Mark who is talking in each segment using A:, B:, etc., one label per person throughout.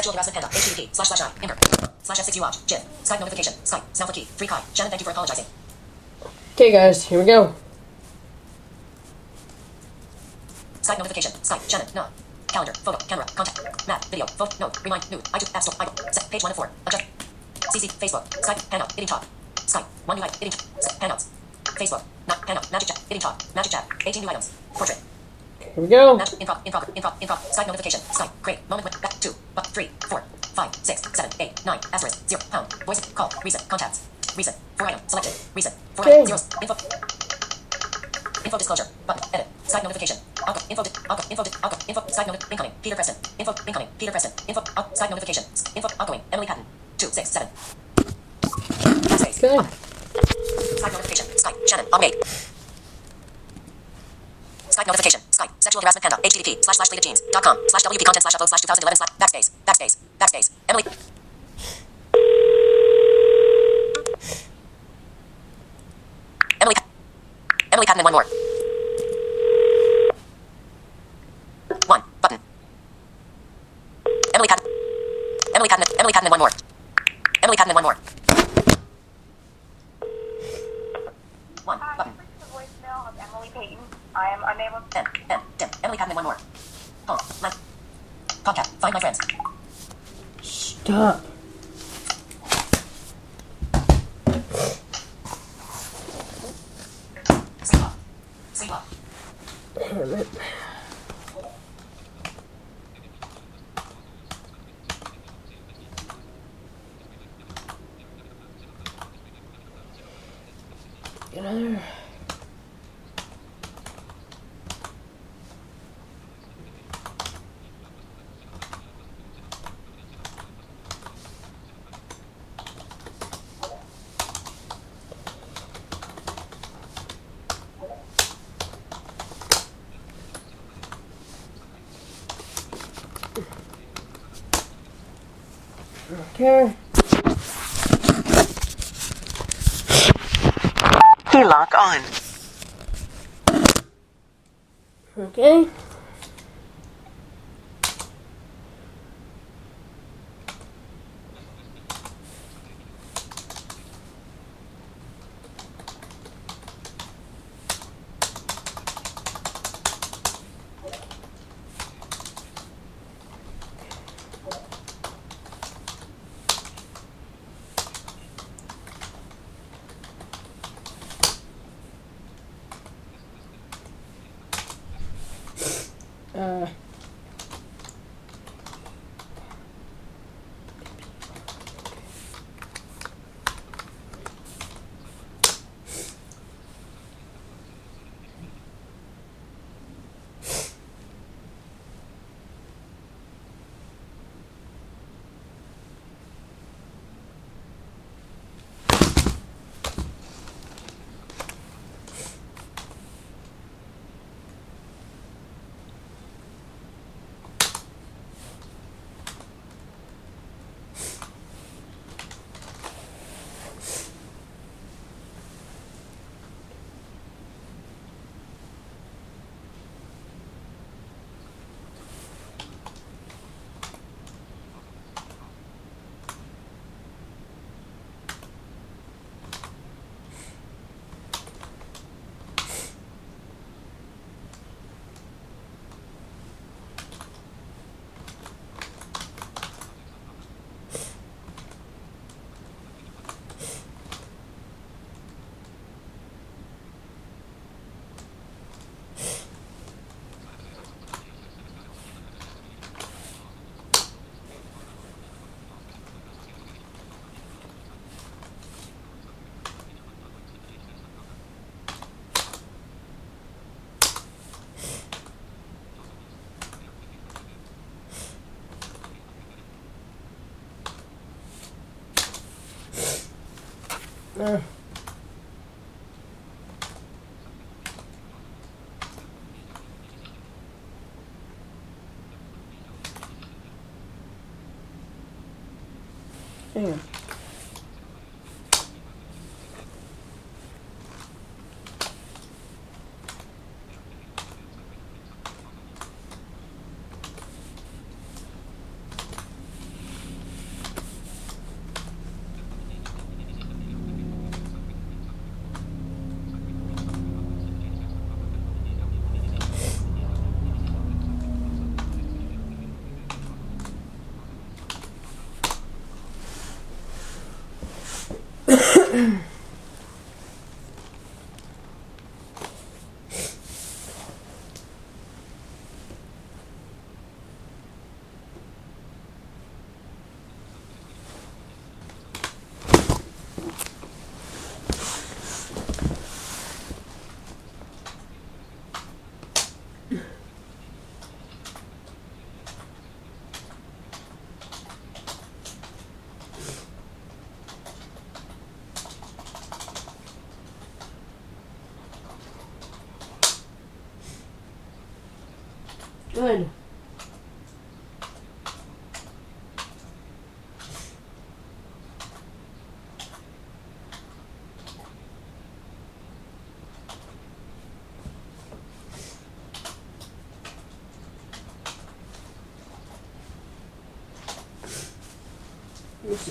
A: Sexual harassment panda. HTTP//I. Imber. /F6 watch. Jim. Skype notification. Skype. Snowflake key. Free Kai. Shannon, thank you for apologizing.
B: Okay, guys, here we go.
A: Skype notification. Skype. Shannon. No. Calendar. Photo. Camera. Contact. Map. Video. Photo. Note. Remind. New. iTunes. App Store. Set. Page 1 of 4. Adjust. CC. Facebook. Skype. Hangout. Eating talk. Skype. 1 new item. Eating. Hangouts. Facebook. Not. Hangout. Magic chat. Eating talk. Magic chat. 18 new items. Portrait.
B: Here we go.
A: Improv. Skype notification. Skype. Great. Moment with back 2. 3. 4. 5. 6. 7. 8. 9. Asterisk. 0. Pound. Voice. Call. Recent. Contacts. Recent. 4 item. Selected. Recent. 4
B: Okay.
A: items. Zeros. Info disclosure. Button. Edit. Skype notification. Info. Skype notification. Incoming. Peter Preston. Info. Incoming. Peter Preston. Info. Skype notification. Info. Outgoing. Emily Patton. 267. Space.
B: Okay.
A: Skype notification. Skype. Shannon. Unmade. Skype notification. Skype. Sexual harassment panda. http://latedjeans.com/wp content/upload/2011/backspace. Emily. Emily Patton and one more. 1. Button. Emily Patton and one more. Emily Patton and one more. 1. Button.
C: This is the voicemail of Emily Payton. I am unable to...
A: Dim. Emily Patton and one more. Home. Left. Podcast. Find my friends.
B: Stop.
A: Sleep off.
B: Damn it. Get out of there. Okay.
D: Keylock on.
B: Okay. Hang on. Good. Let me see.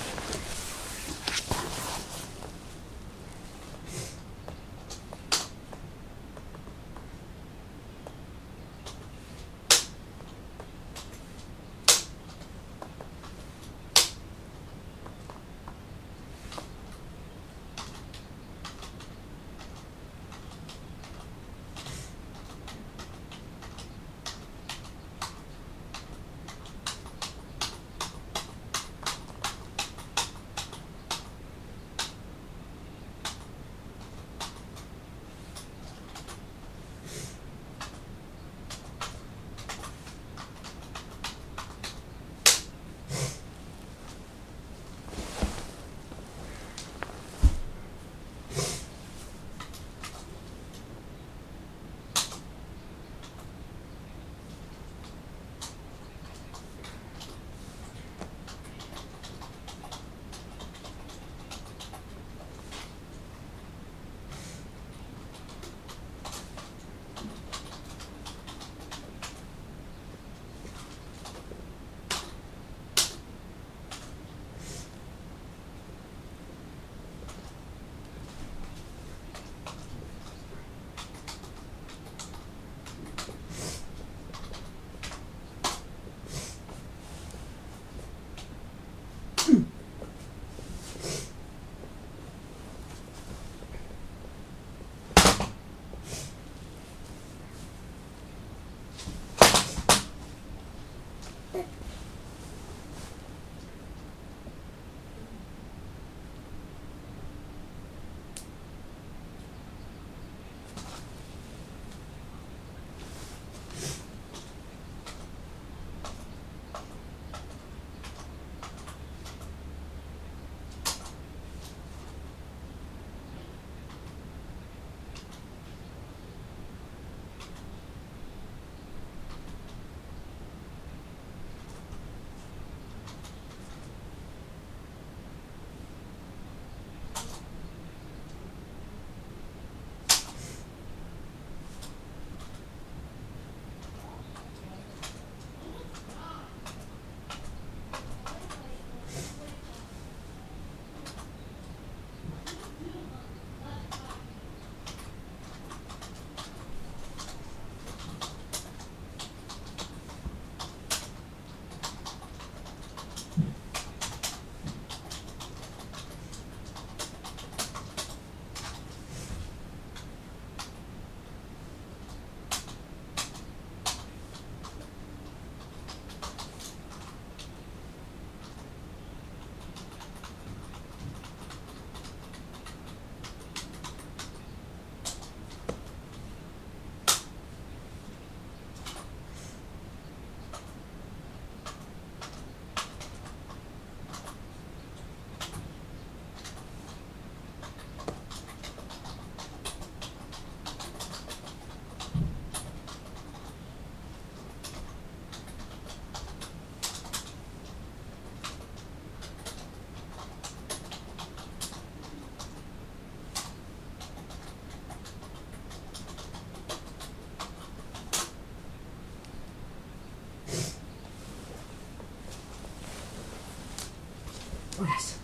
B: Yes.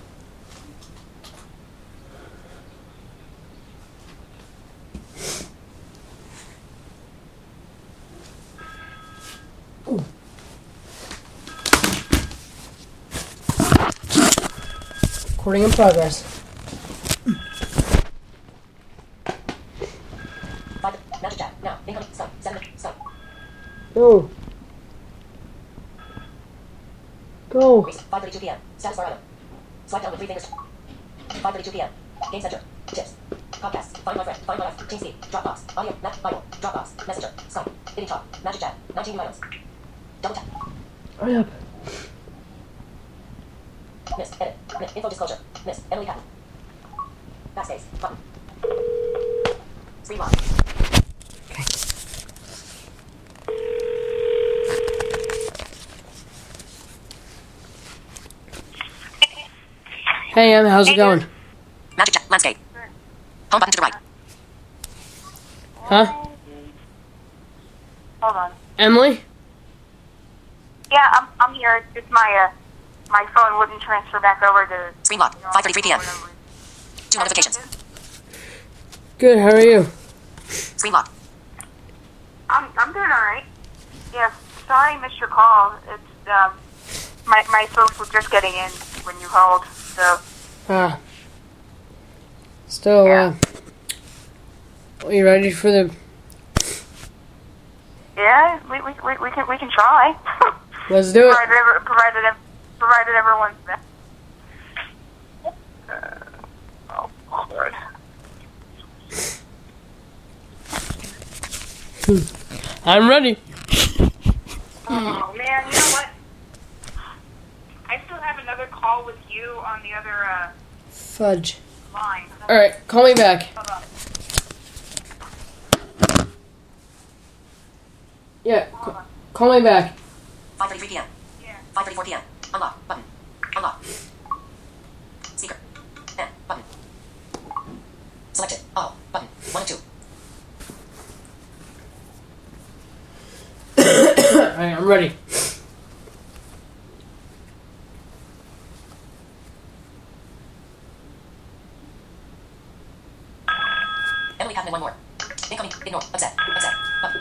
B: Ooh. Recording in progress. No. Go.
A: 5:32 p.m. Status bar item. Swipe down with 3 fingers. 5:32 p.m. Game Center. Tips. Podcasts. Find my friend. Find my life. TeamSpeak. Dropbox. Audio. Map. Bible. Dropbox. Messenger. Skype. Hitting Talk. Magic Chat. 19 new items. Double tap.
B: Hurry up.
A: Miss. Edit. Info disclosure. Miss. Emily Patton. Backspace. Button. Screen lock.
B: Hey, Em, how's it going?
A: Magic Chat. Landscape. Home button to the right.
B: Huh?
C: Hold on.
B: Emily?
C: Yeah, I'm here. It's my my phone wouldn't transfer back over to.
A: Screen lock. 5:33 p.m. 2 notifications.
B: Good, how are you?
A: Screen lock.
C: I'm doing all right. Yes, sorry I missed your call. It's my folks were just getting in when you called, so.
B: Still,
C: Yeah.
B: are you ready for the...
C: Yeah, we can try.
B: Let's do it.
C: provided everyone's there. Oh Lord.
B: I'm ready.
C: Oh man, you know what? I still have another call with you on the other
B: Fudge.
C: line.
B: Alright, call me back.
C: Hold on.
B: Yeah, call me back.
A: 5:33 p.m.
C: Yeah.
A: 5:34 p.m. Unlock. Button. Unlock. Speaker. N. Button. Selected. All. Button. 1 and 2.
B: Alright, I'm ready.
A: Emily Patton and 1 more. Incoming. Ignore. Upset. Upset. Button.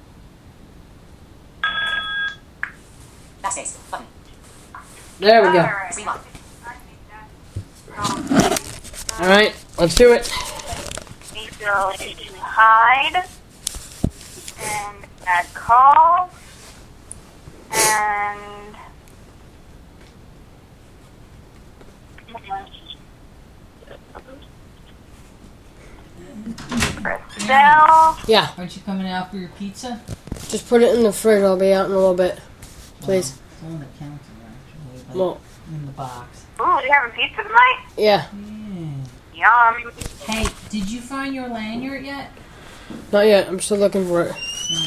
A: Backspace. Button.
B: There we go.
C: Alright.
A: Screen lock.
B: Alright, let's do it.
C: We go to hide and add call and press bell.
B: Yeah,
D: Aren't you coming out for your pizza?
B: just put it in the fridge. I'll be out in a little bit. Please.
D: Well, it's on the counter, actually. Like
B: Well,
D: in the box.
C: Ooh, you having pizza tonight?
B: yeah,
D: Yeah.
C: Yum.
D: Hey, did you find your lanyard yet?
B: not yet. I'm still looking for it.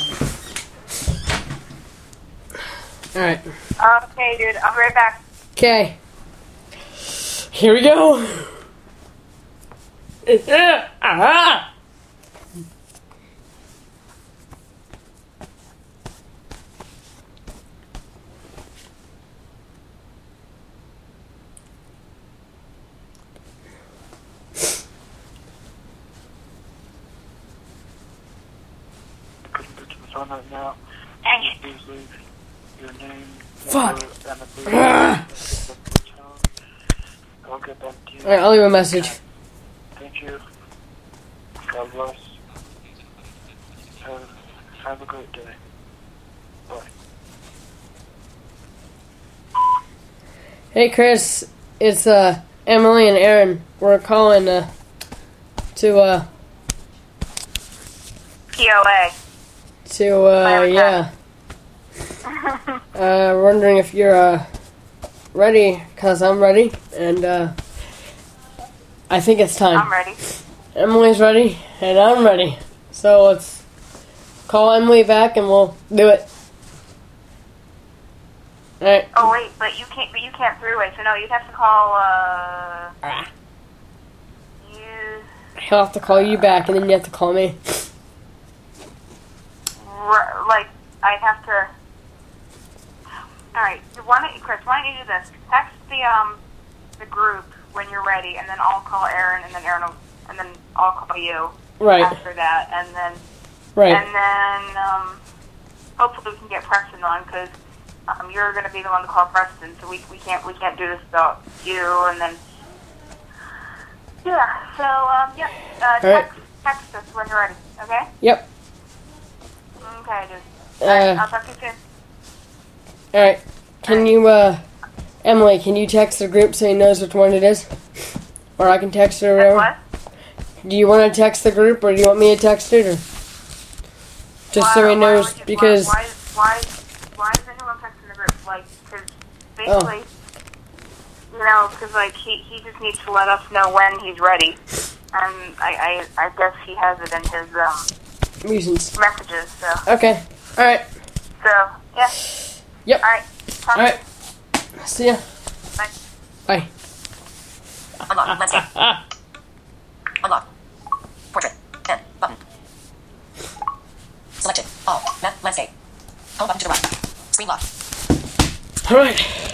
B: Alright.
C: Okay, dude. I'll be right back.
B: Okay. Here we go. Ah!
E: On right now.
C: Dang it.
E: Please leave your name,
B: Fuck.
E: number, and a brief
B: Ah!
E: I'll get back to you.
B: Alright, I'll leave a message.
E: Thank you. God bless. Have a great day. Bye.
B: Hey Chris, it's Emily and Aaron. We're calling to
C: POA.
B: yeah. Wondering if you're ready, cause I'm ready, and I think it's time.
C: I'm ready.
B: Emily's ready, and I'm ready. So let's call Emily back, and we'll do it. All right.
C: Oh wait, but you can't three-way. So no, you'd have to call. You
B: He'll have to call you back, and then you have to call me.
C: like I'd have to. All right, Chris? Why don't you do this? Text the group when you're ready, and then I'll call Aaron, and then and then I'll call you
B: Right.
C: after that, and then
B: Right.
C: hopefully we can get Preston on because you're going to be the one to call Preston, so we can't do this without you, and then yeah. So
B: All right.
C: text us when you're ready. Okay.
B: Yep.
C: Okay, dude. I'll talk to you soon.
B: Alright. Can you, Emily, can you text the group so he knows which one it is? Or I can text it or whatever?
C: What?
B: Do you want to text the group, or do you want me to text it, or just so he knows? Because
C: why is anyone texting the group? Like, because basically, because like he just needs to let us know when he's ready, and I guess he has it in his
B: reasons.
C: messages. So
B: Okay. All right.
C: yeah.
B: Yep.
C: All right. Talk
B: All right. See ya.
C: Bye.
B: Bye.
A: Unlock. Landscape. Unlock. Portrait. Pen. Button. Selected. All. Map. Landscape. Home button to the right. Screen lock.
B: All right.